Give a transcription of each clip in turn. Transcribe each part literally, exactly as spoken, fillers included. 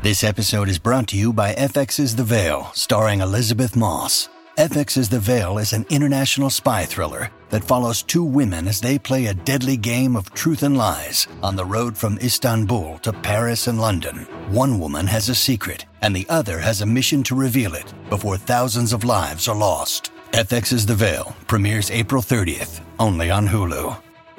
This episode is brought to you by F X's The Veil, starring Elizabeth Moss. F X's The Veil is an international spy thriller that follows two women as they play a deadly game of truth and lies on the road from Istanbul to Paris and London. One woman has a secret, and the other has a mission to reveal it before thousands of lives are lost. F X's The Veil premieres April thirtieth, only on Hulu.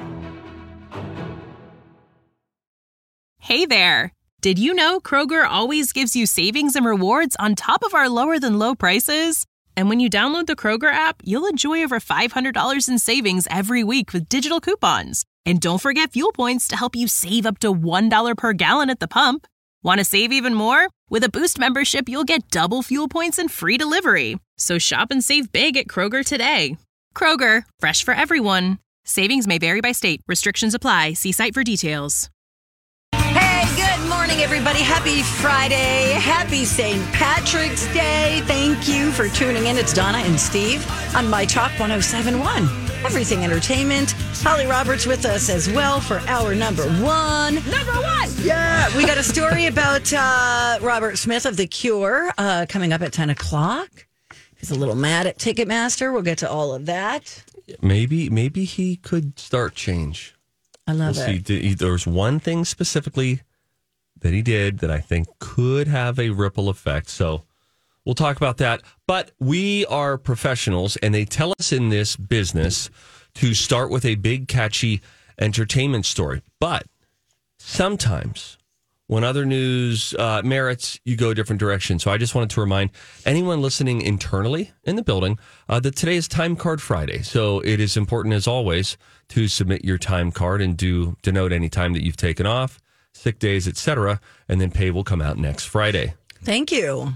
Hey there! Did you know Kroger always gives you savings and rewards on top of our lower-than-low prices? And when you download the Kroger app, you'll enjoy over five hundred dollars in savings every week with digital coupons. And don't forget fuel points to help you save up to one dollar per gallon at the pump. Want to save even more? With a Boost membership, you'll get double fuel points and free delivery. So shop and save big at Kroger today. Kroger, fresh for everyone. Savings may vary by state. Restrictions apply. See site for details. Hey, good morning, everybody. Happy Friday. Happy Saint Patrick's Day. Thank you for tuning in. It's Donna and Steve on My Talk one oh seven point one. Everything Entertainment. Holly Roberts with us as well for hour number one. Number one! Yeah, we got a story about uh, Robert Smith of The Cure uh, coming up at ten o'clock. He's a little mad at Ticketmaster. We'll get to all of that. Maybe, maybe he could start change. I love we'll it. See. He, there's one thing specifically that he did that I think could have a ripple effect. So we'll talk about that. But we are professionals, and they tell us in this business to start with a big, catchy entertainment story. But sometimes when other news uh, merits, you go a different direction. So I just wanted to remind anyone listening internally in the building uh, that today is Time Card Friday. So it is important, as always, to submit your time card and do denote any time that you've taken off, sick days, et cetera, and then pay will come out next Friday. Thank you.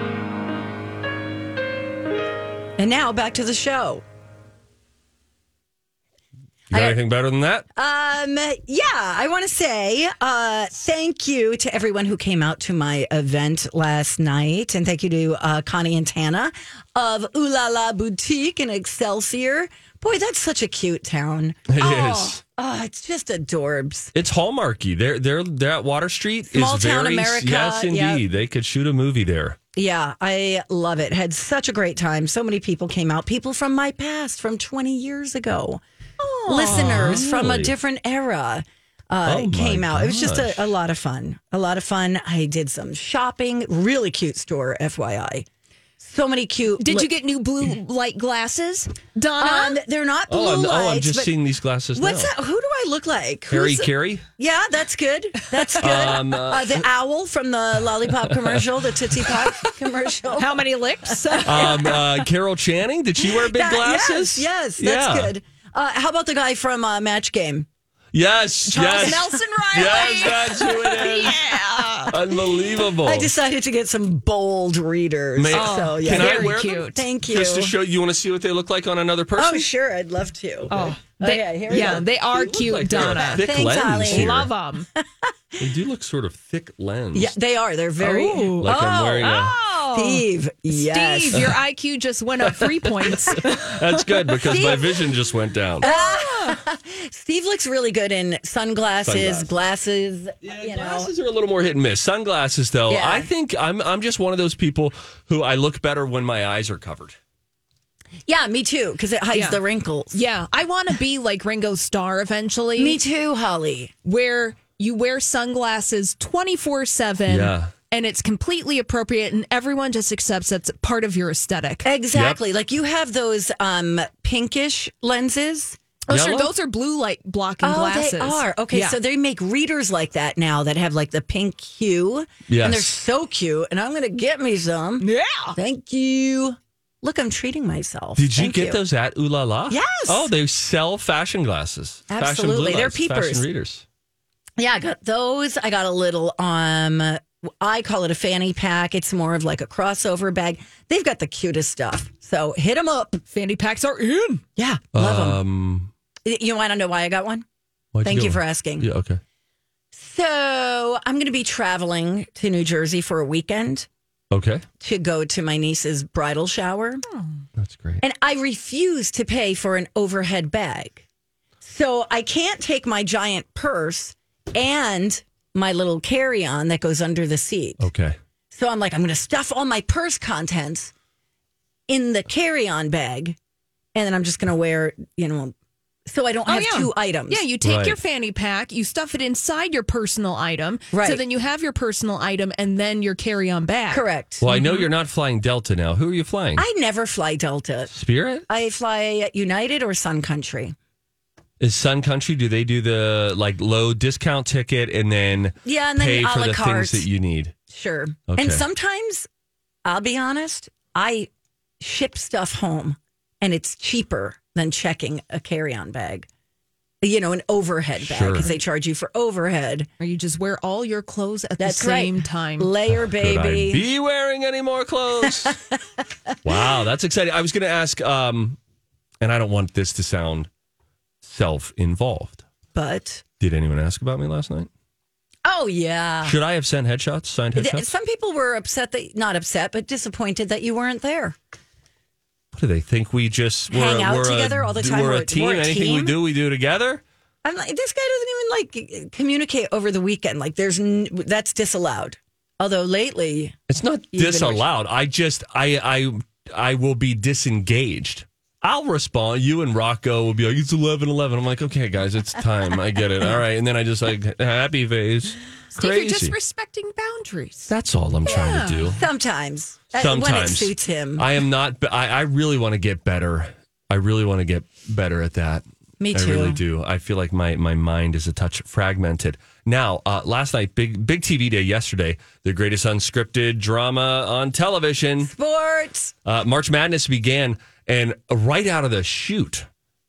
And now back to the show. You got I- anything better than that? Um, yeah, I want to say uh, thank you to everyone who came out to my event last night. And thank you to uh, Connie and Tana of Ooh La La Boutique in Excelsior. Boy, that's such a cute town. It oh, is. Oh, it's just adorbs. It's Hallmarky. They're, they're, they're at Water Street. Small is town very, America, Yes, indeed. yeah. They could shoot a movie there. Yeah, I love it. Had such a great time. So many people came out. People from my past, from twenty years ago. Listeners from a really? different era uh, Oh, my came out. It was just gosh. a, a lot of fun. A lot of fun. I did some shopping. Really cute store, F Y I. So many cute. Did li- you get new blue light glasses, Donna? Um, they're not blue Oh, I'm, lights. oh, I'm just but seeing these glasses what's now. that? Who do I look like? Harry Who's- Carey? Yeah, that's good. That's good. Um, uh, uh, the owl from the Lollipop commercial, the Tootsie Pop commercial. How many licks? um, uh, Carol Channing? Did she wear big That- glasses? Yes, yes, that's Yeah. good. Uh, how about the guy from uh, Match Game? Yes, Charles yes. Nelson Riley. Yes, that's who it is. Yeah. Unbelievable. I decided to get some bold readers. May- so yeah, Can I Very wear them? cute. Thank you. Just to show you, want to see what they look like on another person? Oh, sure, I'd love to. Oh, okay, here we yeah, go. they are They look cute, like they're a Donna. thick Thanks, lens Holly. here. Love them. They do look sort of thick lens. Yeah, they are. They're very. Oh. Like I'm wearing a... Oh, Steve, yes. Steve, your I Q just went up three points. That's good because my vision just went down. Steve looks really good in sunglasses, Sunglasses. glasses. Yeah, you know, glasses are a little more hit and miss. Sunglasses, though, Yeah. I think I'm I'm just one of those people who I look better when my eyes are covered. yeah, me too, because it hides Yeah. the wrinkles. Yeah, I want to be like Ringo Starr eventually. Me too, Holly. Where you wear sunglasses twenty-four seven. Yeah. And it's completely appropriate, and everyone just accepts that's part of your aesthetic. Exactly. Like you have those um, pinkish lenses. Oh, sure. Yellow? Those are blue light blocking Oh, glasses. they are. Okay, Yeah. so they make readers like that now that have like the pink hue. Yes. And they're so cute. And I'm going to get me some. Yeah. Thank you. Look, I'm treating myself. Did you Thank get those at Ooh La La? Yes. Oh, they sell fashion glasses. Fashion Absolutely. blue They're lights, peepers. Fashion readers. Yeah, I got those. I got a little, um, I call it a fanny pack. It's more of like a crossover bag. They've got the cutest stuff. So hit them up. Fanny packs are in. Yeah, love them. Um, You want to know why I got one? why'd Thank get you for one? asking. Yeah, okay. So I'm going to be traveling to New Jersey for a weekend Okay. to go to my niece's bridal shower. That's great. And I refuse to pay for an overhead bag. So I can't take my giant purse and my little carry-on that goes under the seat. Okay. So I'm like, I'm going to stuff all my purse contents in the carry-on bag, and then I'm just going to wear, you know, so I don't Oh, have yeah. two items. Yeah, you take Right. your fanny pack, you stuff it inside your personal item. Right. So then you have your personal item and then your carry-on bag. Correct. Well, I know you're not flying Delta now. Who are you flying? I never fly Delta. Spirit? I fly United or Sun Country. Is Sun Country, do they do the like low discount ticket and then Yeah, and then pay a for la the carte. things that you need? Sure. Okay. And sometimes, I'll be honest, I ship stuff home and it's cheaper than checking a carry-on bag. You know, an overhead bag Sure. because they charge you for overhead. Or you just wear all your clothes at That's the same right. time. Layer, Could I baby. be wearing any more clothes? Wow, that's exciting. I was going to ask, um, and I don't want this to sound self-involved. But, Did anyone ask about me last night? oh, yeah. Should I have sent headshots, signed Th- headshots? Some people were upset that, not upset, but disappointed that you weren't there. What do they think? We just we're, Hang a- out we're together a, all the time? We're, We're- a team. we're a Anything we team? do, we do together. I'm like, this guy doesn't even like communicate over the weekend. Like, there's n- that's disallowed. Although lately, It's not You've been disallowed. I just I I I will be disengaged. I'll respond. You and Rocco will be like, it's eleven eleven. I'm like, okay, guys, it's time. I get it. All right. And then I just like, happy face. Steve, Crazy. you're just respecting boundaries. That's all I'm trying to do. sometimes, uh, Sometimes. when it suits him. I am not, I, I really want to get better. I really want to get better at that. Me I too. really do. I feel like my, my mind is a touch fragmented. Now, uh, last night, big big T V day yesterday, the greatest unscripted drama on television. Sports. Uh, March Madness began, and right out of the chute,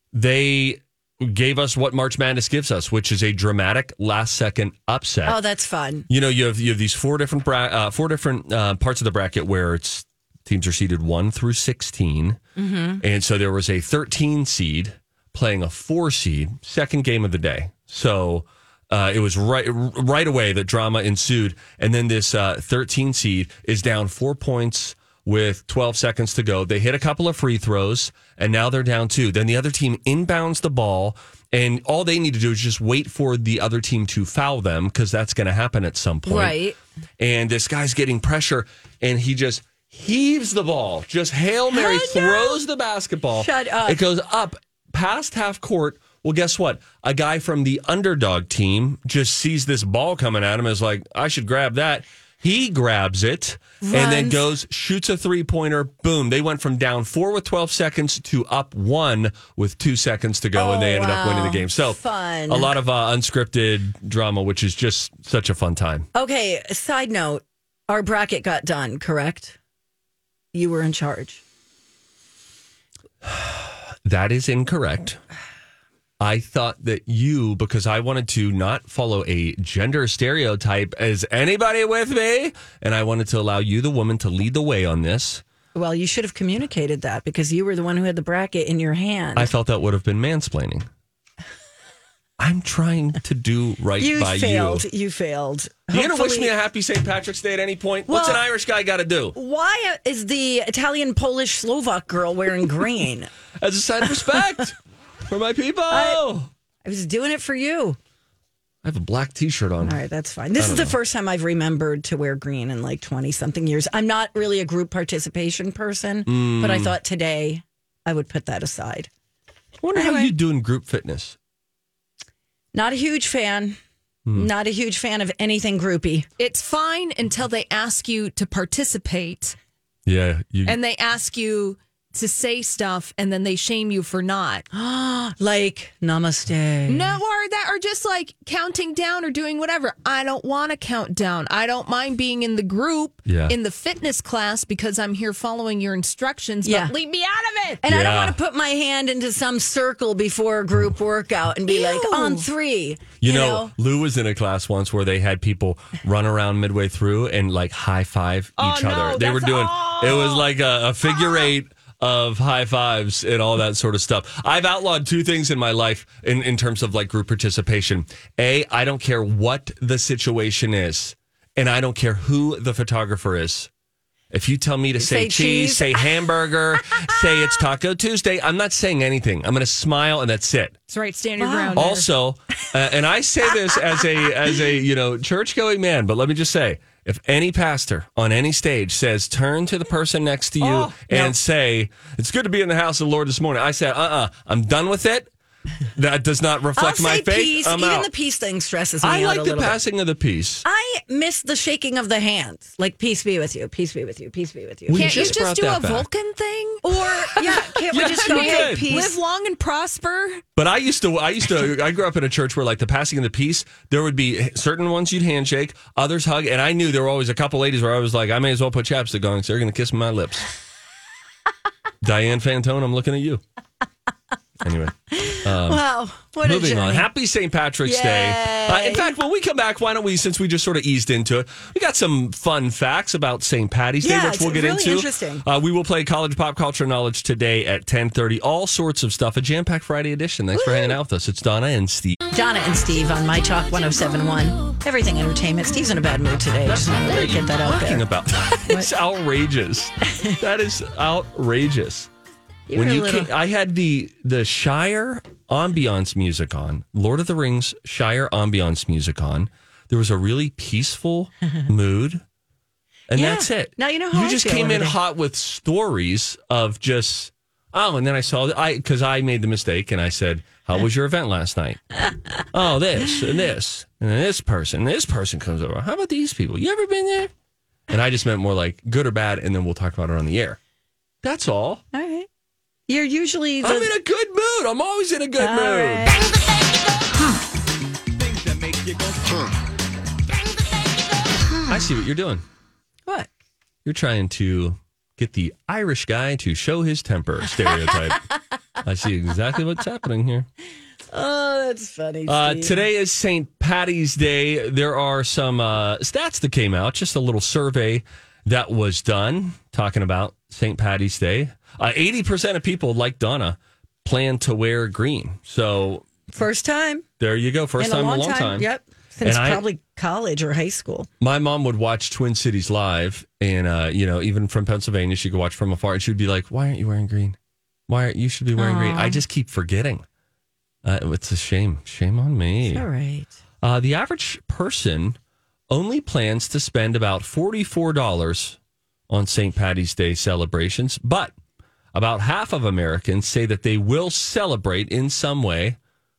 they gave us what March Madness gives us, which is a dramatic last second upset. Oh, that's fun. You know, you have you have these four different bra- uh, four different uh, parts of the bracket where it's teams are seeded one through sixteen, Mm-hmm. and so there was a thirteen seed playing a four seed, second game of the day. So uh, it was right right away that drama ensued, and then this uh, thirteen seed is down four points with twelve seconds to go. They hit a couple of free throws, and now they're down two. Then the other team inbounds the ball, and all they need to do is just wait for the other team to foul them, because that's going to happen at some point. Right. And this guy's getting pressure, and he just heaves the ball. Just Hail Mary, Oh, no. throws the basketball. Shut up. It goes up past half court. Well, guess what? A guy from the underdog team just sees this ball coming at him, is like, I should grab that. He grabs it and then Runs. goes, shoots a three-pointer. Boom. They went from down four with twelve seconds to up one with two seconds to go, Oh, and they ended wow. up winning the game. So Fun. a lot of uh, unscripted drama, which is just such a fun time. Okay, side note, our bracket got done, correct? You were in charge. That is incorrect. I thought that you, because I wanted to not follow a gender stereotype, is anybody with me? And I wanted to allow you, the woman, to lead the way on this. Well, you should have communicated that because you were the one who had the bracket in your hand. I felt that would have been mansplaining. I'm trying to do right you by failed. you. You failed. You gonna wish Hopefully- me a happy Saint Patrick's Day at any point? What's Well- an Irish guy got to do? Why is the Italian, Polish, Slovak girl wearing green? As a sign of respect for my people. I- I was doing it for you. I have a black T-shirt on. All right, that's fine. This is the first time I've remembered to wear green in like twenty something years. I'm not really a group participation person, but I Mm. thought today I would put that aside. I wonder how Anyway. you do in group fitness. Not a huge fan. Hmm. Not a huge fan of anything groupie. It's fine until they ask you to participate Yeah, you. and they ask you to say stuff and then they shame you for not. Like namaste. No, or that, or just like counting down or doing whatever. I don't want to count down. I don't mind being in the group, Yeah. in the fitness class because I'm here following your instructions. Yeah. But leave me out of it. And I don't Yeah. want to put my hand into some circle before a group workout and be Ew. like on three. You know, Lou was in a class once where they had people run around midway through and like high five Oh, each no, other. They were that's- doing oh. it was like a, a figure eight of high fives and all that sort of stuff. I've outlawed two things in my life in, in terms of like group participation. A, I don't care what the situation is, and I don't care who the photographer is. If you tell me to say, Say cheese, cheese. say hamburger, say it's Taco Tuesday, I'm not saying anything. I'm going to smile and that's it. That's right. Stand your Wow. ground. there. Also, uh, and I say this as a as a you know church going man, but let me just say, if any pastor on any stage says, turn to the person next to you Oh, and no. say, it's good to be in the house of the Lord this morning, I said, uh uh-uh, uh, I'm done with it. That does not reflect I'll my say faith. peace. I'm Even out. the peace thing stresses me I out like a the little bit. passing of the peace. I miss the shaking of the hands. Like, peace be with you. Peace be with you. Peace be with you. We Can't just you brought just do a that back. Vulcan thing? Or, yeah, can't we Yeah, just we go, hey, could. peace? Live long and prosper. But I used to, I used to, I grew up in a church where like the passing of the peace, there would be certain ones you'd handshake, others hug, and I knew there were always a couple ladies where I was like, I may as well put chapstick on because they're going to kiss my lips. Diane Fantone, I'm looking at you. Anyway. Wow. What a Moving on. journey. Happy Saint Patrick's Yay. Day. Uh, in fact, when we come back, why don't we, since we just sort of eased into it, we got some fun facts about Saint Patty's Day, Yeah, which it's we'll get really into. interesting. Uh, we will play College Pop Culture Knowledge today at ten thirty. All sorts of stuff. A jam-packed Friday edition. Thanks for hanging out with us. It's Donna and Steve. Donna and Steve on My Talk one oh seven point one. Everything Entertainment. Steve's in a bad mood today. Just wanted to get that out Talking there. about it's outrageous. That is outrageous. You when were a you little- came, I had the the Shire ambiance music on, Lord of the Rings Shire ambiance music on. There was a really peaceful mood, and Yeah. that's it. Now you know how you I just feel came in every day. hot with stories of just oh, and then I saw I because I made the mistake and I said, "How was your event last night?" Oh, this and this and then this person, and this person comes over. How about these people? You ever been there? And I just meant more like good or bad, and then we'll talk about it on the air. That's all. All right. You're usually the... I'm in a good mood. I'm always in a good All mood. right. I see what you're doing. What? You're trying to get the Irish guy to show his temper stereotype. I see exactly what's happening here. Oh, that's funny, Uh, Steve. today is Saint Patty's Day. There are some uh, stats that came out, just a little survey that was done talking about Saint Patty's Day. Uh, eighty percent of people, like Donna, plan to wear green. So First time. there you go. First in time a long, in a long time. Yep. Since And I- probably college or high school. My mom would watch Twin Cities live, and uh, you know, even from Pennsylvania, she could watch from afar, and she'd be like, "Why aren't you wearing green? Why aren't you should be wearing green?" I just keep forgetting. Uh, it's a shame. Shame on me. All right. Uh, the average person only plans to spend about forty-four dollars on Saint Patty's Day celebrations, but about half of Americans say that they will celebrate in some way.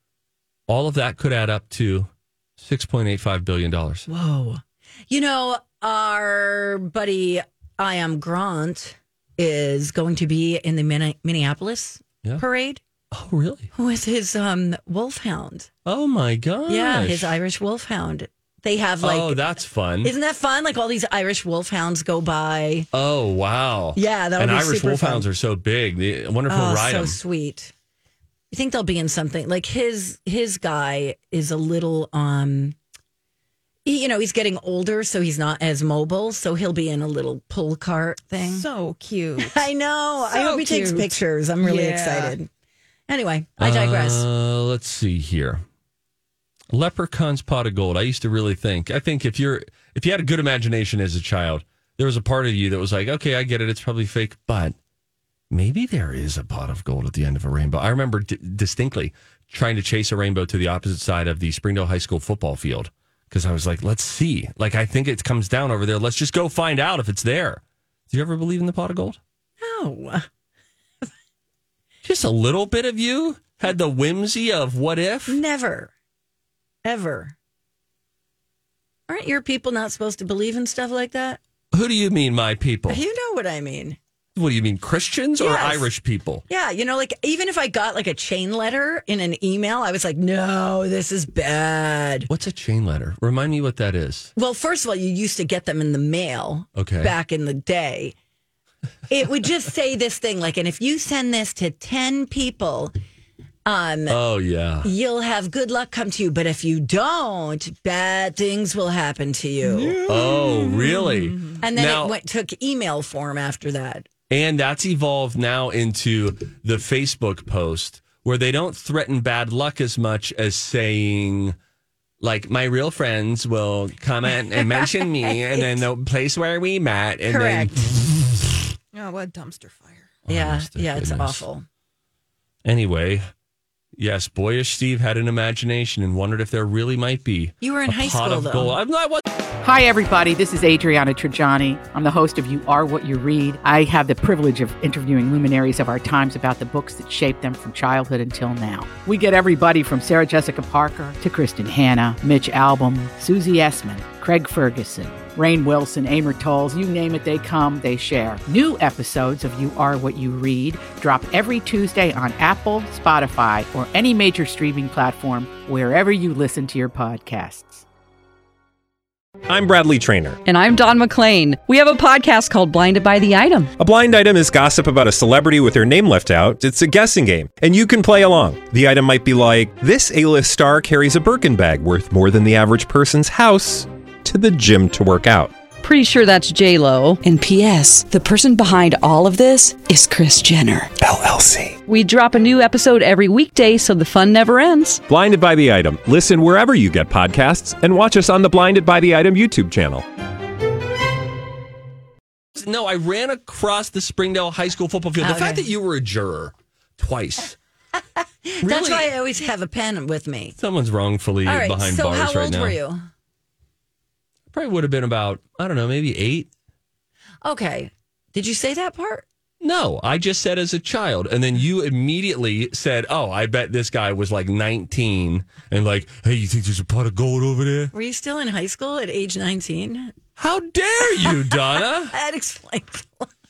All of that could add up to six point eight five billion dollars. Whoa. You know, our buddy I Am Grant is going to be in the Min- Minneapolis Yeah. parade Oh, really? with his um, wolfhound. Oh, my gosh. Yeah, his Irish wolfhound. They have like, oh, that's fun. isn't that fun? Like all these Irish wolfhounds go by. Oh, wow. Yeah, that would And be Irish super wolfhounds fun. are so big. They, I wonder if Oh, we'll ride so them. sweet. I think they'll be in something like his his guy is a little um he, you know, he's getting older, so he's not as mobile, so he'll be in a little pull cart thing. So cute. I know. I So hope he takes cute. pictures. I'm really Yeah. excited. Anyway, I digress. Uh, let's see here. Leprechaun's Pot of Gold. I used to really think. I think if you're if you had a good imagination as a child, there was a part of you that was like, okay, I get it. It's probably fake, but maybe there is a pot of gold at the end of a rainbow. I remember d- distinctly trying to chase a rainbow to the opposite side of the Springdale High School football field because I was like, let's see. Like, I think it comes down over there. Let's just go find out if it's there. Do you ever believe in the pot of gold? No. Just a little bit of you had the whimsy of what if? Never. Ever. Aren't your people not supposed to believe in stuff like that? Who do you mean, my people? You know what I mean. What do you mean, Christians or Yes. Irish people? Yeah, you know, like even if I got like a chain letter in an email, I was like, no, this is bad. What's a chain letter? Remind me what that is. Well, first of all, you used to get them in the mail Okay. back in the day. It would just say this thing like, and if you send this to ten people, um, Oh, yeah. you'll have good luck come to you. But if you don't, bad things will happen to you. Oh, really? And then Now- it went, took email form after that. And that's evolved now into the Facebook post where they don't threaten bad luck as much as saying, like my real friends will comment and mention me, right. and then the place where we met, and Correct. Oh, what a dumpster fire! Yeah, oh, yeah, it's goodness. awful. Anyway, yes, boyish Steve had an imagination and wondered if there really might be. You were in a high pot school, of though. gold. I'm not. What? Hi, everybody. This is Adriana Trajani. I'm the host of You Are What You Read. I have the privilege of interviewing luminaries of our times about the books that shaped them from childhood until now. We get everybody from Sarah Jessica Parker to Kristen Hanna, Mitch Albom, Susie Essman, Craig Ferguson, Rainn Wilson, Amor Tolls, you name it, they come, they share. New episodes of You Are What You Read drop every Tuesday on Apple, Spotify, or any major streaming platform wherever you listen to your podcasts. I'm Bradley Trainer. And I'm Don McClain. We have a podcast called Blinded by the Item. A blind item is gossip about a celebrity with their name left out. It's a guessing game, and you can play along. The item might be like, this A-list star carries a Birkin bag worth more than the average person's house to the gym to work out. Pretty sure that's J-Lo. And P S the person behind all of this is Kris Jenner, L L C. We drop a new episode every weekday so the fun never ends. Blinded by the Item. Listen wherever you get podcasts and watch us on the Blinded by the Item YouTube channel. No, I ran across the Springdale High School football field. The Okay. fact that you were a juror twice. That's Really? why I always have a pen with me. Someone's wrongfully All right, behind so bars how right old now. were you? Probably would have been about, I don't know, maybe eight. Okay. Did you say that part? No, I just said as a child. And then you immediately said, oh, I bet this guy was like nineteen. And like, hey, you think there's a pot of gold over there? Were you still in high school at age nineteen? How dare you, Donna? That explains a lot.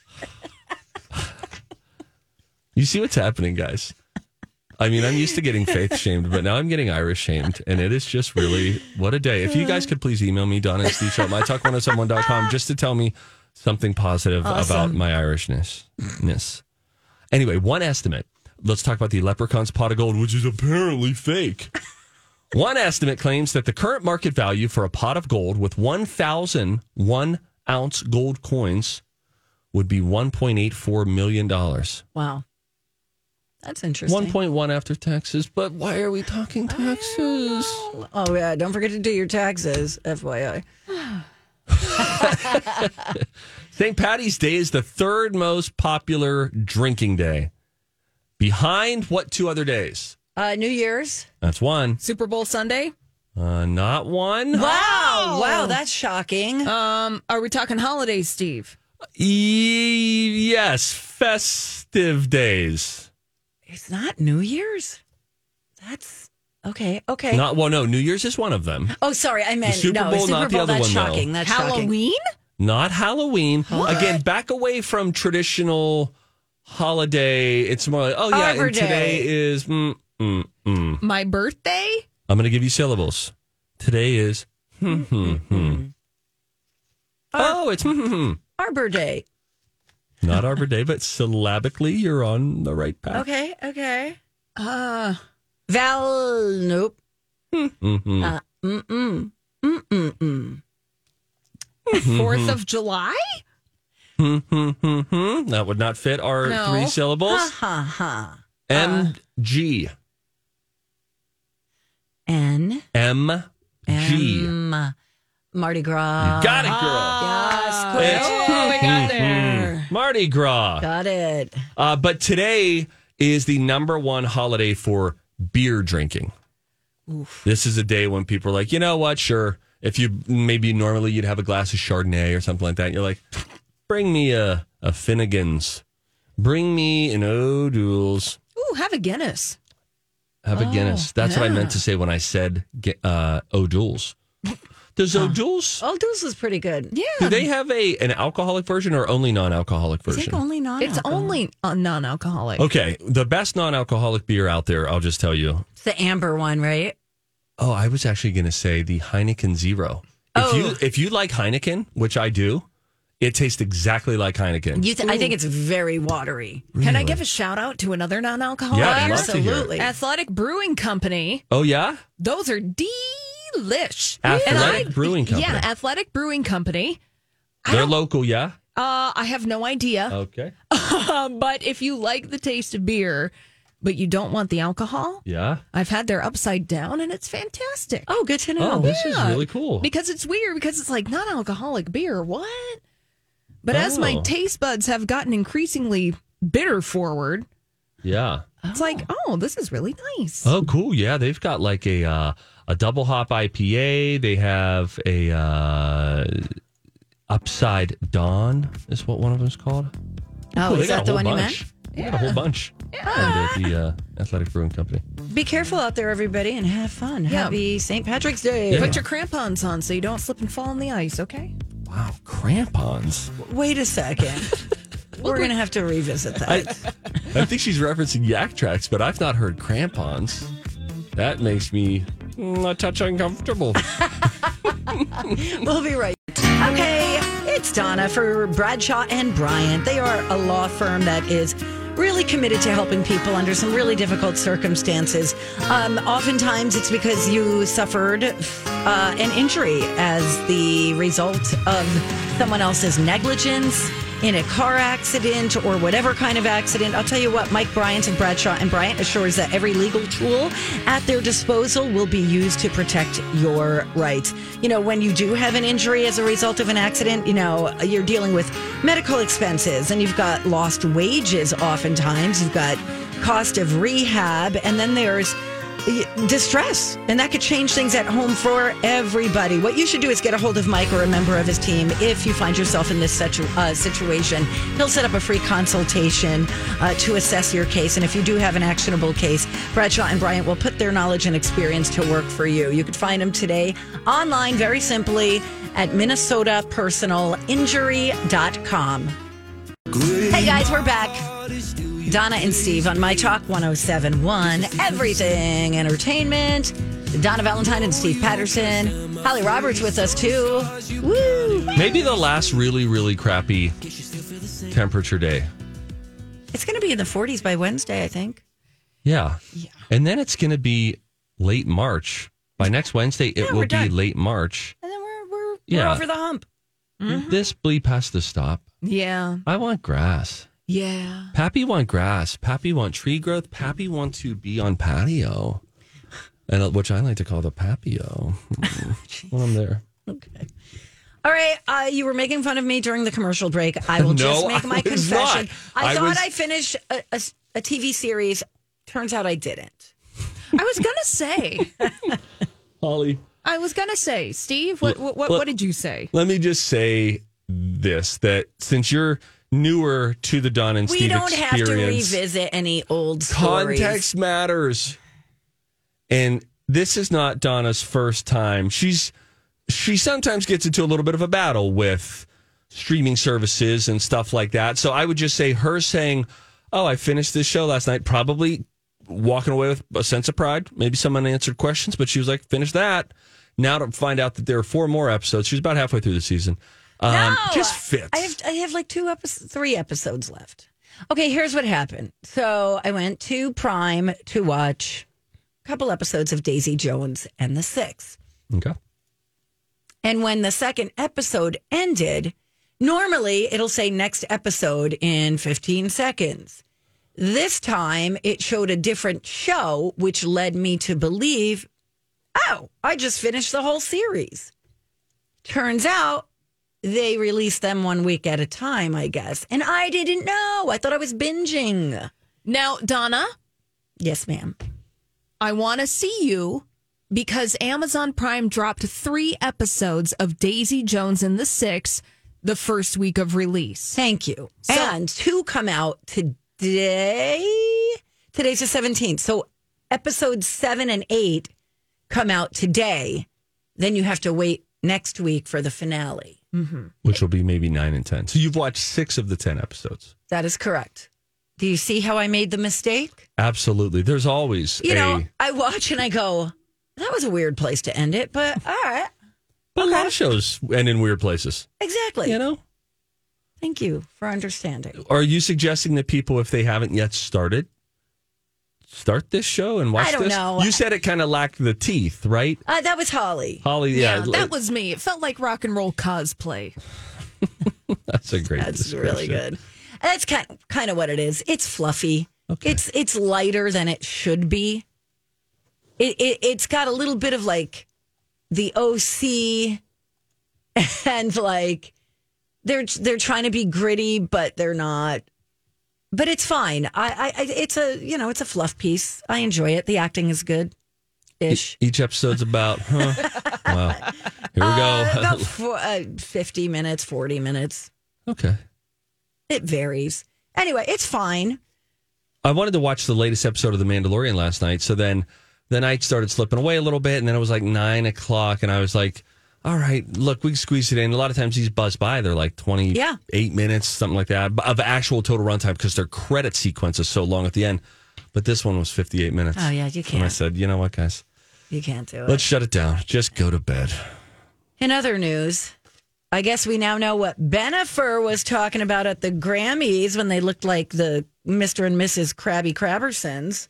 You see what's happening, guys? I mean, I'm used to getting faith shamed, but now I'm getting Irish shamed. And it is just really, what a day. If you guys could please email me, Donna and Steve Show at my talk one oh seven one dot com, just to tell me something positive Awesome. about my Irishness. Anyway, one estimate. Let's talk about the Leprechaun's pot of gold, which is apparently fake. One estimate claims that the current market value for a pot of gold with one thousand one ounce gold coins would be one point eight four million dollars. Wow. That's interesting. one point one after taxes, but why are we talking taxes? Oh, yeah. Don't forget to do your taxes, F Y I. Saint Patty's Day is the third most popular drinking day. Behind what two other days? Uh, New Year's. That's one. Super Bowl Sunday. Uh, not one. Wow. Wow. That's shocking. Um, are we talking holidays, Steve? E- yes, festive days. It's not New Year's. That's okay. Okay. Not well. No, New Year's is one of them. Oh, sorry. I meant The Super no. Bowl, Super not the Bowl. other That's one, though. shocking. That's shocking. Halloween? Not Halloween. Again, back away from traditional holiday. It's more like, oh yeah, Arbor and Day. today is. Mm, mm, mm. My birthday? I'm going to give you syllables. Today is. Hmm, hmm, hmm. Oh, it's. Hmm, hmm, hmm. Arbor Day. Not Arbor Day, but syllabically, you're on the right path. Okay. Okay. Uh, Val. Nope. Mm-hmm. Uh, mm-mm. Mm-mm-mm. fourth of July? Mm-hmm. That would not fit our No. three syllables. Ha ha ha. M G. N. M G. M. Mardi Gras. You got it, girl. Yes. It's- quick. Oh, we got there. Mardi Gras. Got it. Uh, but today is the number one holiday for beer drinking. This is a day when people are like, you know what? Sure. If you maybe normally you'd have a glass of Chardonnay or something like that. And you're like, bring me a, a Finnegan's. Bring me an O'Doul's. Ooh, have a Guinness. Have a Guinness. That's what I meant to say when I said uh, O'Doul's. Does O'Doul's, Oh, this is pretty good. Yeah. do they have a an alcoholic version or only non-alcoholic I version? think only non. It's only uh, non-alcoholic. Okay, the best non-alcoholic beer out there, I'll just tell you. It's the amber one, right? Oh, I was actually going to say the Heineken Zero. If Oh. you if you like Heineken, which I do, it tastes exactly like Heineken. You th- I think it's very watery. Can I give a shout out to another non-alcoholic? Yeah, I'd love to hear it. Absolutely. Athletic Brewing Company. Oh, yeah? Those are delish. Athletic And I- Brewing Company. Yeah, Athletic Brewing Company. They're local, yeah? Uh, I have no idea. Okay. Um, but if you like the taste of beer, but you don't want the alcohol. Yeah. I've had their upside down, and it's fantastic. Oh, good to know. Oh, this Yeah. is really cool. Because it's weird, because it's like non-alcoholic beer. What? But as my Oh. taste buds have gotten increasingly bitter forward, Yeah. it's like, oh, this is really nice. Oh, cool. Yeah, they've got like a uh, a double hop I P A. They have a uh, Upside Dawn is what one of them's called. Oh, Cool, they is got that a the whole one you bunch. meant? They got a whole bunch. Yeah. At the uh, Athletic Brewing Company. Be careful out there, everybody, and have fun. Yeah. Happy Saint Patrick's Day. Yeah. Put your crampons on so you don't slip and fall on the ice, okay? Wow, crampons. Wait a second. We're going to have to revisit that. I, I think she's referencing Yak Tracks, but I've not heard crampons. That makes me mm, a touch uncomfortable. We'll be right. Okay, it's Donna for Bradshaw and Bryant. They are a law firm that is really committed to helping people under some really difficult circumstances. Um, oftentimes, it's because you suffered uh, an injury as the result of someone else's negligence in a car accident or whatever kind of accident. I'll tell you what, Mike Bryant of Bradshaw and Bryant assures that every legal tool at their disposal will be used to protect your rights. You know, when you do have an injury as a result of an accident, you know, you're dealing with medical expenses and you've got lost wages oftentimes. You've got cost of rehab, and then there's distress, and that could change things at home for everybody. What you should do is get a hold of Mike or a member of his team if you find yourself in this situ- uh, situation. He'll set up a free consultation uh, to assess your case, and if you do have an actionable case, Bradshaw and Bryant will put their knowledge and experience to work for you. You can find them today online very simply at minnesota personal injury dot com. Hey guys, we're back. Donna and Steve on My Talk one oh seven point one, Everything Entertainment. Donna Valentine and Steve Patterson. Holly Roberts with us, too. Woo! Maybe the last really, really crappy temperature day. It's going to be in the forties by Wednesday, I think. Yeah. yeah. And then it's going to be late March. By next Wednesday, it Yeah, will we're be done. late March. And then we're, we're, Yeah. we're over the hump. This bleep has to stop. Yeah. I want grass. Yeah. Pappy want grass. Pappy want tree growth. Pappy want to be on patio, and uh, which I like to call the papio. When I'm there. Okay. All right. Uh, you were making fun of me during the commercial break. I will No, just make I my was confession. not. I, I thought was- I finished a, a, a T V series. Turns out I didn't. I was going to say, Holly, I was going to say, Steve, what, what, what, Well- what did you say? let me just say this: that since you're newer to the Don and We Steve don't have to experience, revisit any old stories. context matters. And this is not Donna's first time. She's she sometimes gets into a little bit of a battle with streaming services and stuff like that. So I would just say her saying, "Oh, I finished this show last night," probably walking away with a sense of pride. Maybe someone answered questions, but she was like, "Finish that." Now to find out that there are four more episodes. She's about halfway through the season. Um, No, just fits. I have I have like two episodes, three episodes left. Okay, here's what happened. So I went to Prime to watch a couple episodes of Daisy Jones and the Six. Okay. And when the second episode ended, normally it'll say next episode in fifteen seconds. This time it showed a different show, which led me to believe, oh, I just finished the whole series. Turns out they release them one week at a time, I guess. And I didn't know. I thought I was binging. Now, Donna, Yes, ma'am. I want to see you because Amazon Prime dropped three episodes of Daisy Jones and the Six the first week of release. Thank you. So- and two come out today. Today's the seventeenth. So episodes seven and eight come out today. Then you have to wait next week for the finale. Which will be maybe nine and ten. So you've watched six of the ten episodes. That is correct. Do you see how I made the mistake? Absolutely. There's always You a... know, I watch and I go, that was a weird place to end it, but all right. But a lot of shows end in weird places. Exactly. You know? Thank you for understanding. Are you suggesting that people, if they haven't yet started, start this show and watch I don't this? know. You said it kind of lacked the teeth, right? Uh, that was Holly. Holly, yeah. Yeah, that was me. It felt like rock and roll cosplay. That's a great That's description. really good. That's kind kind of what it is. It's fluffy. Okay. It's it's lighter than it should be. It, it it's got a little bit of like the O C, and like they're they're trying to be gritty, but they're not. But it's fine. I, I it's a you know it's a fluff piece. I enjoy it. The acting is good. Ish. Each episode's about, huh? Wow. Here we go. Uh, about four, uh, fifty minutes, forty minutes. Okay. It varies. Anyway, it's fine. I wanted to watch the latest episode of The Mandalorian last night. So then the night started slipping away a little bit. And then it was like nine o'clock. And I was like, all right, look, we can squeeze it in. A lot of times these buzz by. They're like twenty-eight yeah. minutes, something like that, of actual total runtime because their credit sequence is so long at the end. But this one was fifty-eight minutes. Oh, yeah, you can't. And I said, you know what, guys? You can't do it. Let's shut it down. Just go to bed. In other news, I guess we now know what Bennifer was talking about at the Grammys when they looked like the Mister and Missus Krabby Crabbersons.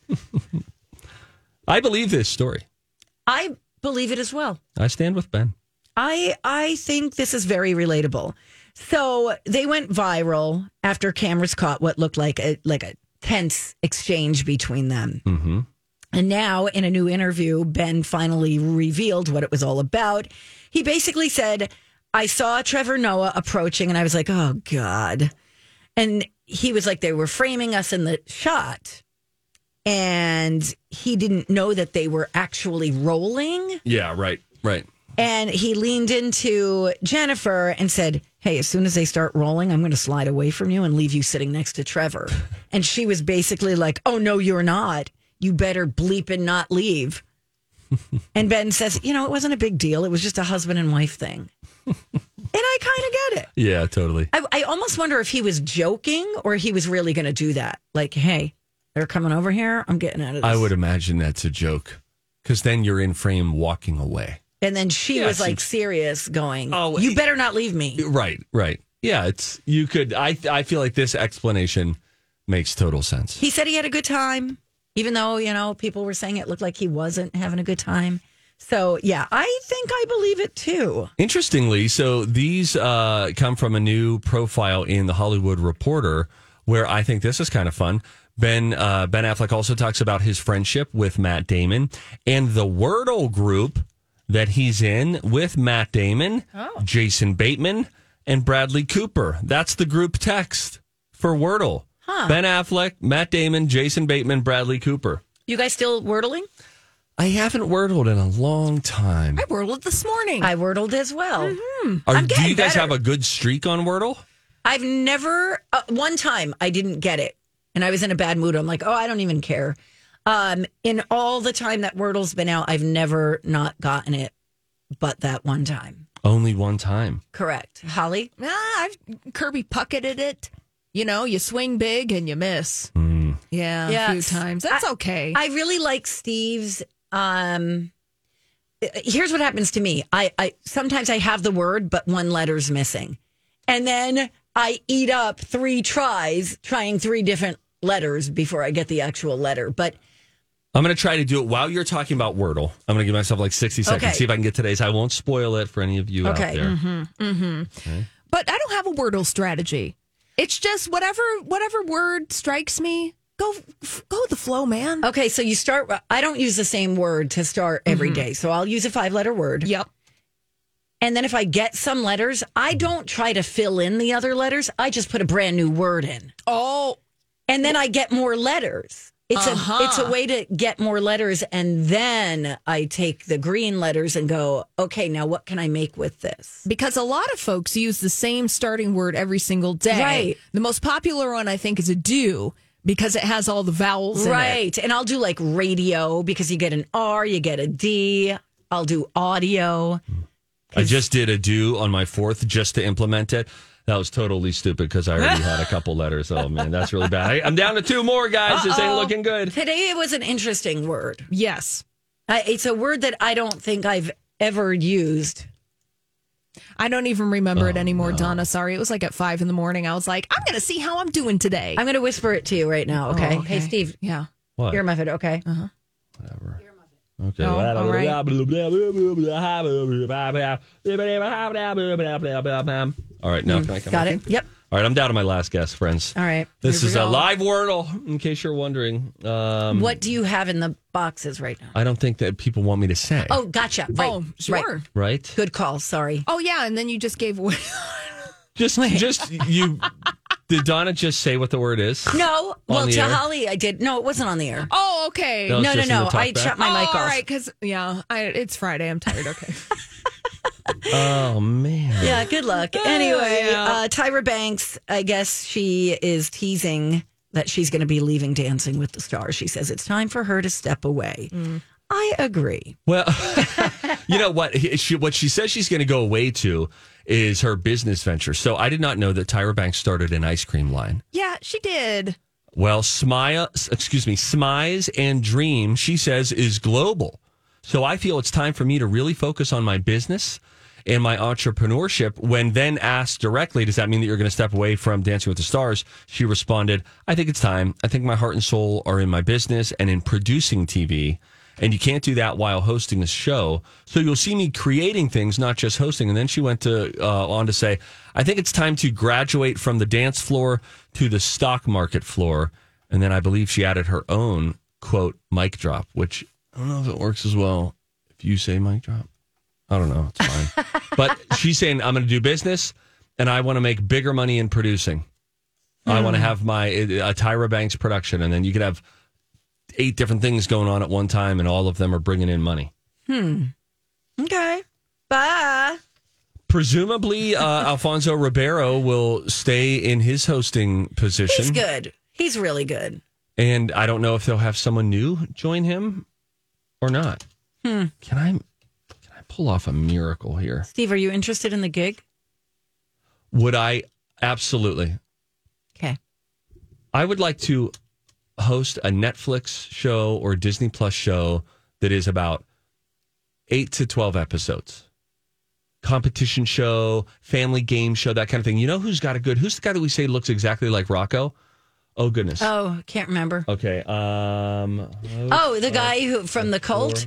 I believe this story. I believe it as well. I stand with Ben. I I think this is very relatable. So they went viral after cameras caught what looked like a like a tense exchange between them. Mm-hmm. And now, in a new interview, Ben finally revealed what it was all about. He basically said, I saw Trevor Noah approaching, and I was like, oh, God. And he was like, they were framing us in the shot. And he didn't know that they were actually rolling. Yeah, right, right. And he leaned into Jennifer and said, hey, as soon as they start rolling, I'm going to slide away from you and leave you sitting next to Trevor. And she was basically like, oh, no, you're not. You better bleep and not leave. And Ben says, you know, it wasn't a big deal. It was just a husband and wife thing. And I kind of get it. Yeah, totally. I, I almost wonder if he was joking or he was really going to do that. Like, hey, they're coming over here. I'm getting out of this. I would imagine that's a joke because then you're in frame walking away. And then she yeah, was like serious going, oh, you better not leave me. Right, right. Yeah, it's you could. I I feel like this explanation makes total sense. He said he had a good time. Even though, you know, people were saying it looked like he wasn't having a good time. So, yeah, I think I believe it, too. Interestingly, so these uh, come from a new profile in The Hollywood Reporter, where I think this is kind of fun. Ben uh, Ben Affleck also talks about his friendship with Matt Damon and the Wordle group that he's in with Matt Damon, oh. Jason Bateman, and Bradley Cooper. That's the group text for Wordle. Huh. Ben Affleck, Matt Damon, Jason Bateman, Bradley Cooper. You guys still wordling? I haven't wordled in a long time. I wordled this morning. I wordled as well. Mm-hmm. Are, do you guys better. have a good streak on Wordle? I've never, uh, one time I didn't get it. And I was in a bad mood. I'm like, oh, I don't even care. Um, in all the time that Wordle's been out, I've never not gotten it but that one time. Only one time. Correct. Holly? Ah, I've Kirby Pucketed it. You know, you swing big and you miss. Mm. Yeah, yes. a few times. That's I, okay. I really like Steve's. Um, here's what happens to me. I, I sometimes I have the word, but one letter's missing. And then I eat up three tries trying three different letters before I get the actual letter. But I'm going to try to do it while you're talking about Wordle. I'm going to give myself like sixty seconds, okay. see if I can get today's. I won't spoil it for any of you okay. out there. Mm-hmm, mm-hmm. Okay. But I don't have a Wordle strategy. It's just whatever whatever word strikes me, go go with the flow, man. Okay, so you start. I don't use the same word to start every mm-hmm. day, so I'll use a five-letter word. Yep. And then if I get some letters, I don't try to fill in the other letters. I just put a brand new word in. Oh. And then I get more letters. It's uh-huh. a it's a way to get more letters, and then I take the green letters and go, okay, now what can I make with this? Because a lot of folks use the same starting word every single day. Right. The most popular one, I think, is a do because it has all the vowels right. in it. And I'll do like radio because you get an R, you get a D. I'll do audio. I just did a do on my fourth just to implement it. That was totally stupid because I already had a couple letters. Oh, man, that's really bad. I, I'm down to two more, guys. Uh-oh. This ain't looking good. Today it was an interesting word. Yes. Uh, it's a word that I don't think I've ever used. I don't even remember oh, it anymore, no. Donna. Sorry. It was like at five in the morning. I was like, I'm going to see how I'm doing today. I'm going to whisper it to you right now, okay? Oh, okay. Hey, Steve. Yeah. What? Ear muffin, okay? Uh-huh. Whatever. Okay. Oh, all right. All right, now can I come Got in? it. Yep. All right, I'm down to my last guess, friends. All right. This here we is a go. live Wordle, in case you're wondering. Um, What do you have in the boxes right now? I don't think that people want me to say. Oh, gotcha. Right. Oh, sure. Right. Right? Good call. Sorry. Oh, yeah. And then you just gave away. Just, just you. Did Donna just say what the word is? No. Well, the to air? Holly, I did. No, it wasn't on the air. Oh, okay. No, No, it's no, just in no. the talk I back? shut my oh, mic off. all right. Because, yeah, I, it's Friday. I'm tired. Okay. Oh, man. Yeah, good luck. Anyway, yeah. uh, Tyra Banks, I guess she is teasing that she's going to be leaving Dancing with the Stars. She says it's time for her to step away. I agree. Well, you know what? She, what she says she's going to go away to is her business venture. So I did not know that Tyra Banks started an ice cream line. Yeah, she did. Well, Smile, excuse me, Smize and Dream, she says, is global. So I feel it's time for me to really focus on my business and my entrepreneurship. When then asked directly, does that mean that you're going to step away from Dancing with the Stars? She responded, I think it's time. I think my heart and soul are in my business and in producing T V. And you can't do that while hosting a show. So you'll see me creating things, not just hosting. And then she went to uh, on to say, I think it's time to graduate from the dance floor to the stock market floor. And then I believe she added her own, quote, mic drop, which I don't know if it works as well if you say mic drop. I don't know. It's fine. But she's saying, I'm going to do business and I want to make bigger money in producing. Hmm. I want to have my a Tyra Banks production. And then you could have eight different things going on at one time, and all of them are bringing in money. Hmm. Okay. Bye. Presumably, uh, Alfonso Ribeiro will stay in his hosting position. He's good. He's really good. And I don't know if they'll have someone new join him or not. Hmm. Can I, can I pull off a miracle here? Steve, are you interested in the gig? Would I? Absolutely. Okay. I would like to host a Netflix show or Disney Plus show that is about eight to twelve episodes. Competition show, family game show, that kind of thing. You know who's got a good, who's the guy that we say looks exactly like Rocco? Oh, goodness. Oh, can't remember. Okay. Um, oh, the guy who from the cult?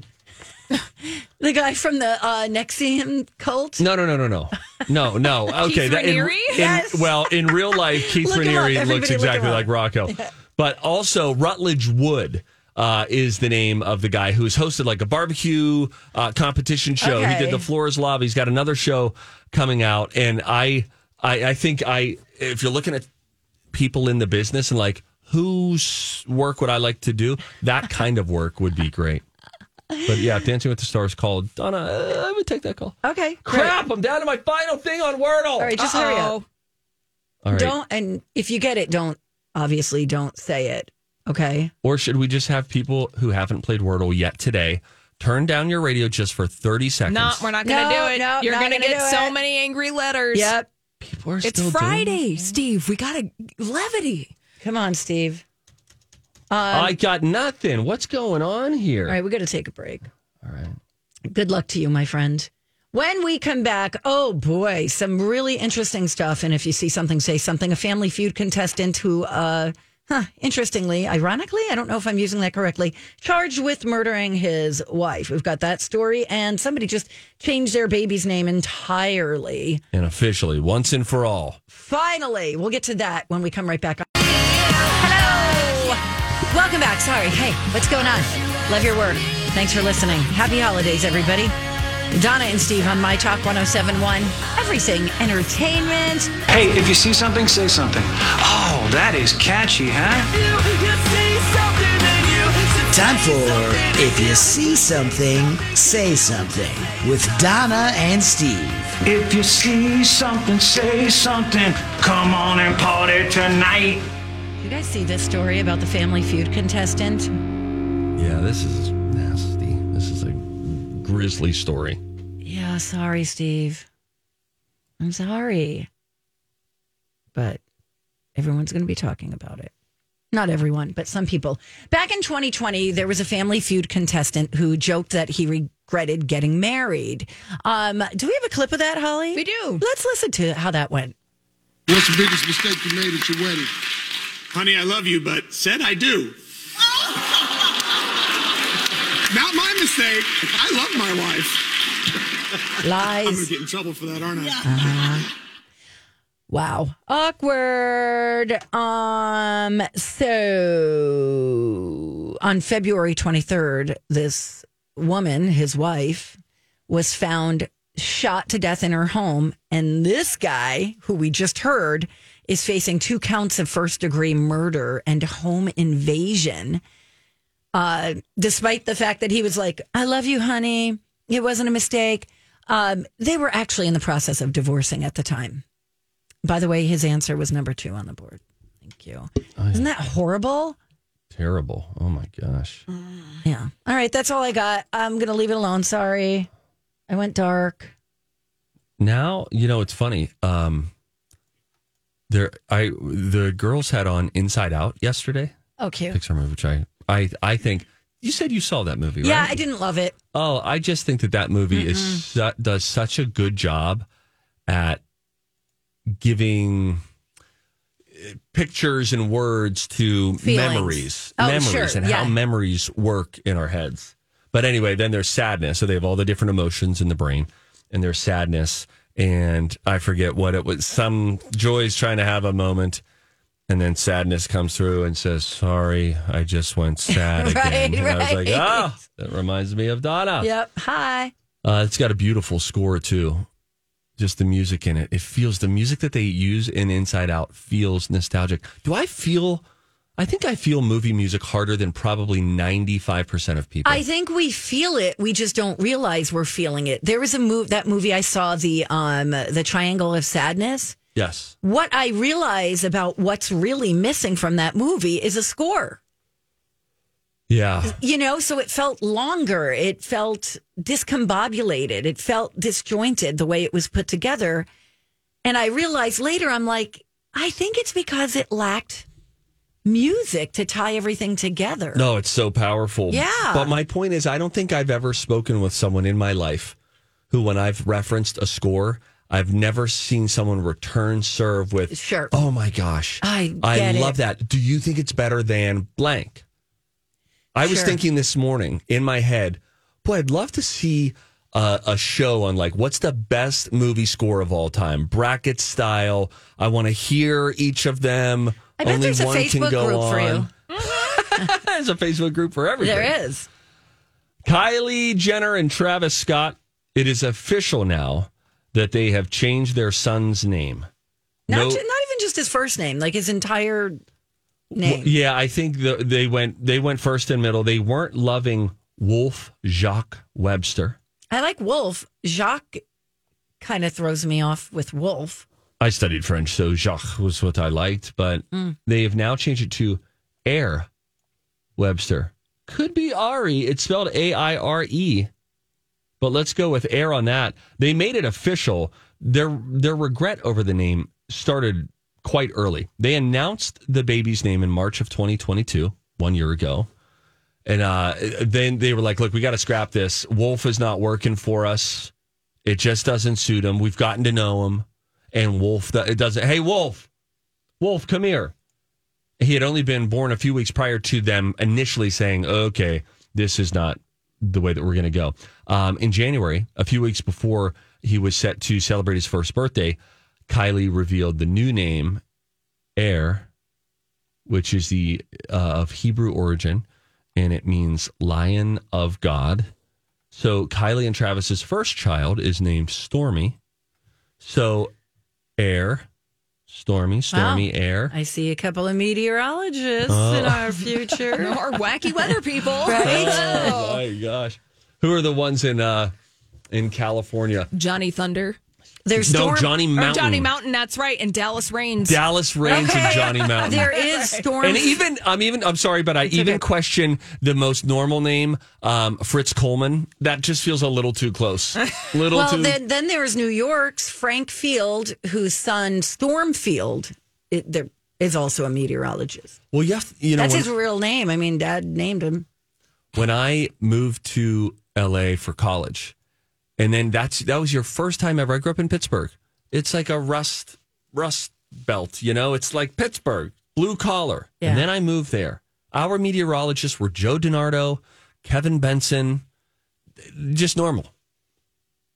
The guy from the uh, Nexium cult? No, no, no, no, no. No, no. Okay. Keith that, in, Raniere? in, Yes. Well, in real life, Keith Look him up. Raniere Everybody looks look exactly him like up. Rocco. But also, Rutledge Wood uh, is the name of the guy who's hosted like a barbecue uh, competition show. Okay. He did the Floors Love. He's got another show coming out. And I, I, I think I, if you're looking at people in the business and like, whose work would I like to do? That kind of work would be great. But yeah, Dancing with the Stars called. Donna, uh, I would take that call. Okay. Crap, great. I'm down to my final thing on Wordle. All right, just hurry up. All right. Don't, and if you get it, don't, obviously, don't say it. Okay. Or should we just have people who haven't played Wordle yet today turn down your radio just for thirty seconds? No, we're not going to No, do it. no, You're not going to gonna get do so it. many angry letters. Yep. People are It's still Friday, doing it. Steve. We got to levity. Come on, Steve. Um, I got nothing. What's going on here? all right, we got to take a break. All right. Good luck to you, my friend. When we come back, oh boy, some really interesting stuff. And if you see something, say something. A Family Feud contestant who, uh, huh, interestingly, ironically, I don't know if I'm using that correctly, charged with murdering his wife. We've got that story. And somebody just changed their baby's name entirely. And officially, once and for all. Finally, we'll get to that when we come right back. Hello. Welcome back. Sorry. Hey, what's going on? Love your work. Thanks for listening. Happy holidays, everybody. Donna and Steve on My Talk one oh seven point one. Everything Entertainment. Hey, if you see something, say something. Oh, that is catchy, huh? Time for If You See Something, Say Something with Donna and Steve. If you see something, say something. Come on and party tonight. You guys see this story about the Family Feud contestant? Yeah, this is nasty. This is a grisly story. Yeah, sorry, Steve. I'm sorry. But everyone's going to be talking about it. Not everyone, but some people. Back in twenty twenty, there was a Family Feud contestant who joked that he regretted getting married. Um, do we have a clip of that, Holly? We do. Let's listen to how that went. What's the biggest mistake you made at your wedding? Honey, I love you, but said I do. Not my mistake. I love my wife. Lies. I'm going to get in trouble for that, aren't I? Uh-huh. Wow. Awkward. Um, so on February twenty-third, this woman, his wife, was found shot to death in her home. And this guy, who we just heard, is facing two counts of first degree murder and home invasion. Uh, despite the fact that he was like, I love you, honey. It wasn't a mistake. Um, they were actually in the process of divorcing at the time. By the way, his answer was number two on the board. Thank you. Oh, yeah. Isn't that horrible? Terrible. Oh, my gosh. Yeah. All right. That's all I got. I'm going to leave it alone. Sorry. I went dark. Now, you know, it's funny. Um, there, I the girls had on Inside Out yesterday. Oh, cute. Pixar movie, which I, I, I think... You said you saw that movie, right? Yeah, I didn't love it. Oh, I just think that that movie Mm-mm. is su- does such a good job at giving pictures and words to Feelings. memories, Oh, memories, sure, and yeah. how memories work in our heads. But anyway, then there's sadness. So they have all the different emotions in the brain, and there's sadness. And I forget what it was. Some Joy's trying to have a moment. And then sadness comes through and says, sorry, I just went sad Right, again. And I was like, right. oh, that reminds me of Donna. Yep. Hi. Uh, it's got a beautiful score, too. Just the music in it. It feels, the music that they use in Inside Out feels nostalgic. Do I feel, I think I feel movie music harder than probably ninety-five percent of people. I think we feel it. We just don't realize we're feeling it. There was a move, that movie I saw, the um, the Triangle of Sadness. Yes. What I realize about what's really missing from that movie is a score. Yeah. You know, so it felt longer. It felt discombobulated. It felt disjointed the way it was put together. And I realized later, I'm like, I think it's because it lacked music to tie everything together. No, it's so powerful. Yeah. But my point is, I don't think I've ever spoken with someone in my life who, when I've referenced a score, I've never seen someone return serve with, sure. Oh my gosh, I I get love it. that. Do you think it's better than blank? I was Sure. thinking this morning in my head, boy, I'd love to see uh, a show on like, what's the best movie score of all time? Bracket style. I want to hear each of them. I bet Only there's a one can Facebook go group for on. you. There's a Facebook group for everything. There is. Kylie Jenner and Travis Scott, it is official now that they have changed their son's name. Not, No- ju- not even just his first name, like his entire name. Well, yeah, I think the, they went they went first and middle. They weren't loving Wolf Jacques Webster. I like Wolf. Jacques kind of throws me off with Wolf. I studied French, so Jacques was what I liked, but Mm. they have now changed it to Air Webster. Could be Ari. It's spelled A I R E. But let's go with Air on that. They made it official. Their their regret over the name started quite early. They announced the baby's name in March of twenty twenty-two, one year ago. And uh, then they were like, look, we got to scrap this. Wolf is not working for us. It just doesn't suit him. We've gotten to know him. And Wolf, it doesn't. Hey, Wolf, Wolf, come here. He had only been born a few weeks prior to them initially saying, okay, this is not the way that we're going to go. Um, in January, a few weeks before he was set to celebrate his first birthday, Kylie revealed the new name, Er, which is the uh, of Hebrew origin, and it means Lion of God. So Kylie and Travis's first child is named Stormy. So Air, Stormy, Stormy Wow. Air. I see a couple of meteorologists Oh. in our future. Or wacky weather people. Right? Oh my gosh. Who are the ones in uh in California? Johnny Thunder. There's No, storm- Johnny Or Mountain. Johnny Mountain, that's right. And Dallas Rains. Dallas Rains and Okay. Johnny Mountain. There is storm. And even I'm even I'm sorry, but I even okay. question the most normal name, um, Fritz Coleman. That just feels a little too close. Little well, too. then, then there's New York's Frank Field, whose son Stormfield it, there is also a meteorologist. well, yeah, you know That's when, his real name. I mean, Dad named him. when I moved to L A for college, and then that's that was your first time ever. I grew up in Pittsburgh. It's like a rust rust belt, you know. It's like Pittsburgh, blue collar. Yeah. And then I moved there. Our meteorologists were Joe DiNardo, Kevin Benson, just normal.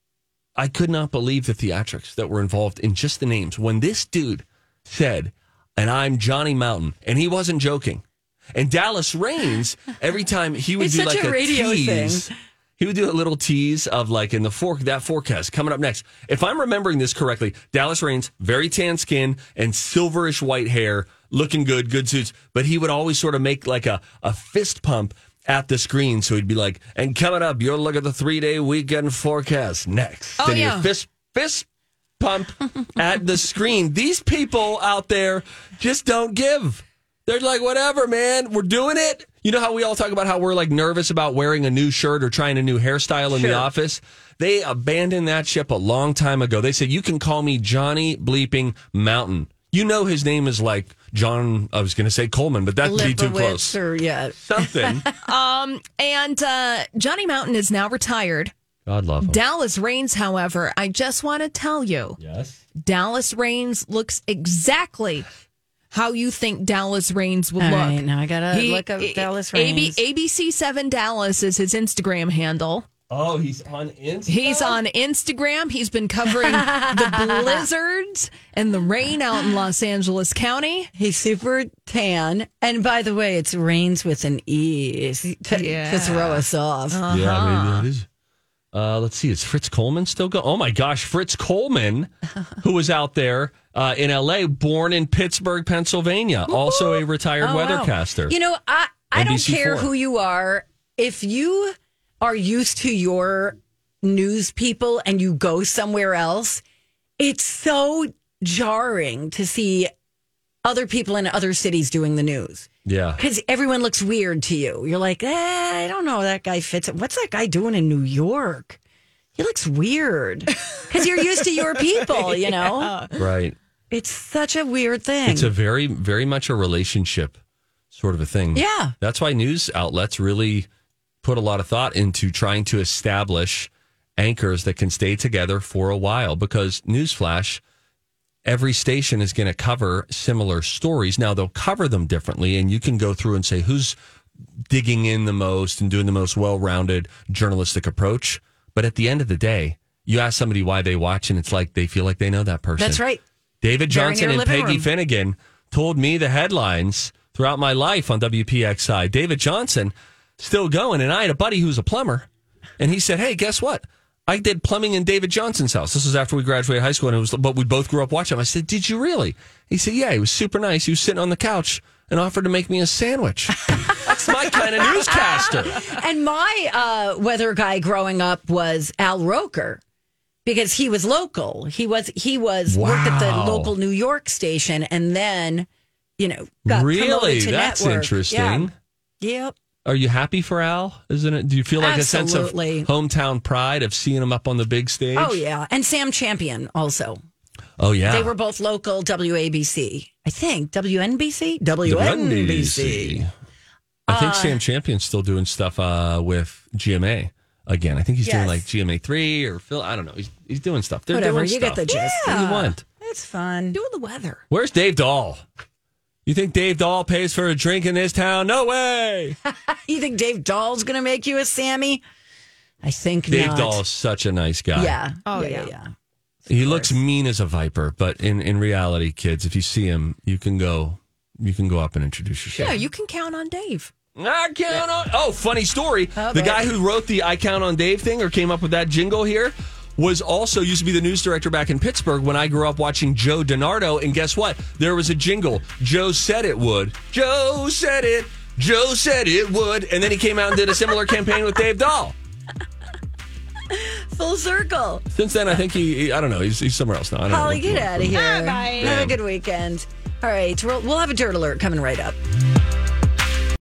I could not believe the theatrics that were involved in just the names. When this dude said, and I'm Johnny Mountain, and he wasn't joking. And Dallas Raines, every time he would it's do such like a a radio tease, thing. he would do a little tease of like in the for- that forecast coming up next. If I'm remembering this correctly, Dallas Raines, very tan skin and silverish white hair, looking good, good suits. But he would always sort of make like a, a fist pump at the screen. So he'd be like, and coming up, you'll look at the three-day weekend forecast next. Oh, and yeah. he'd fist, fist pump at the screen. These people out there just don't give. They're like, whatever, man, we're doing it. You know how we all talk about how we're like nervous about wearing a new shirt or trying a new hairstyle in Sure. the office? They abandoned that ship a long time ago. They said, you can call me Johnny Bleeping Mountain. You know his name is like John, I was going to say Coleman, but that'd be too close. Or, yeah. Something. Um, and uh, Johnny Mountain is now retired. God love him. Dallas Raines, however, I just want to tell you, Yes. Dallas Raines looks exactly how you think Dallas Raines would All look. right, now I gotta He- look up Dallas A B, Raines. A B C seven Dallas is his Instagram handle. Oh, he's on Instagram? He's on Instagram. He's been covering the blizzards and the rain out in Los Angeles County. He's super tan. And by the way, it's Rains with an E to, Yeah. to throw us off. Uh-huh. Yeah, maybe that is. Uh, let's see. Is Fritz Coleman still going? Oh, my gosh. Fritz Coleman, who was out there uh, in L A, born in Pittsburgh, Pennsylvania, also a retired Oh, wow. weathercaster. You know, I, I don't N B C care four. who you are. If you are used to your news people and you go somewhere else, it's so jarring to see other people in other cities doing the news. Yeah. Because everyone looks weird to you. You're like, eh, I don't know. That guy fits it. What's that guy doing in New York? He looks weird. Because you're used to your people, you know? Right. It's such a weird thing. It's a very, very much a relationship sort of a thing. Yeah. That's why news outlets really put a lot of thought into trying to establish anchors that can stay together for a while, because newsflash, every station is going to cover similar stories. Now they'll cover them differently, and you can go through and say who's digging in the most and doing the most well-rounded journalistic approach. But at the end of the day, you ask somebody why they watch, and it's like they feel like they know that person. That's right. David They're in Johnson your and living Peggy room. Finnegan told me the headlines throughout my life on W P X I. David Johnson still going, and I had a buddy who's a plumber, and he said, hey, guess what? I did plumbing in David Johnson's house. This was after we graduated high school, and it was, but we both grew up watching him. I said, did you really? He said, yeah, he was super nice. He was sitting on the couch and offered to make me a sandwich. That's my kind of newscaster. And my uh, weather guy growing up was Al Roker, because he was local. He was he was worked at the Wow. local New York station, and then you know got Really? promoted to That's network. interesting. Yeah. Yep. Are you happy for Al? Isn't it? Do you feel like Absolutely. a sense of hometown pride of seeing him up on the big stage? Oh yeah, and Sam Champion also. Oh yeah. They were both local W A B C. I think W N B C. W N B C. I think Uh, Sam Champion's still doing stuff uh, with G M A again. I think he's doing Yes. like G M A three or Phil. I don't know. He's he's doing stuff. They're Whatever. doing You stuff. get the gist. What do you want? It's fun. Doing the weather. Where's Dave Dahl? You think Dave Dahl pays for a drink in this town? No way. You think Dave Dahl's going to make you a Sammy? I think Dave not. Dahl is such a nice guy. Yeah. Oh, yeah. yeah. yeah, yeah. He looks mean as a viper, but in, in reality, kids, if you see him, you can go you can go up and introduce yourself. Yeah, you can count on Dave. I count on. Oh, funny story. Oh, the boy. guy who wrote the I Count on Dave thing or came up with that jingle here was also used to be the news director back in Pittsburgh when I grew up watching Joe DiNardo. And guess what? There was a jingle. Joe said it would. Joe said it. Joe said it would. And then he came out and did a similar campaign with Dave Dahl. Full circle. Since then, I think he, he- I don't know, he's, he's somewhere else now. I don't Holly, know. get out of here. Bye. Have a good weekend. All right, we'll, we'll have a dirt alert coming right up.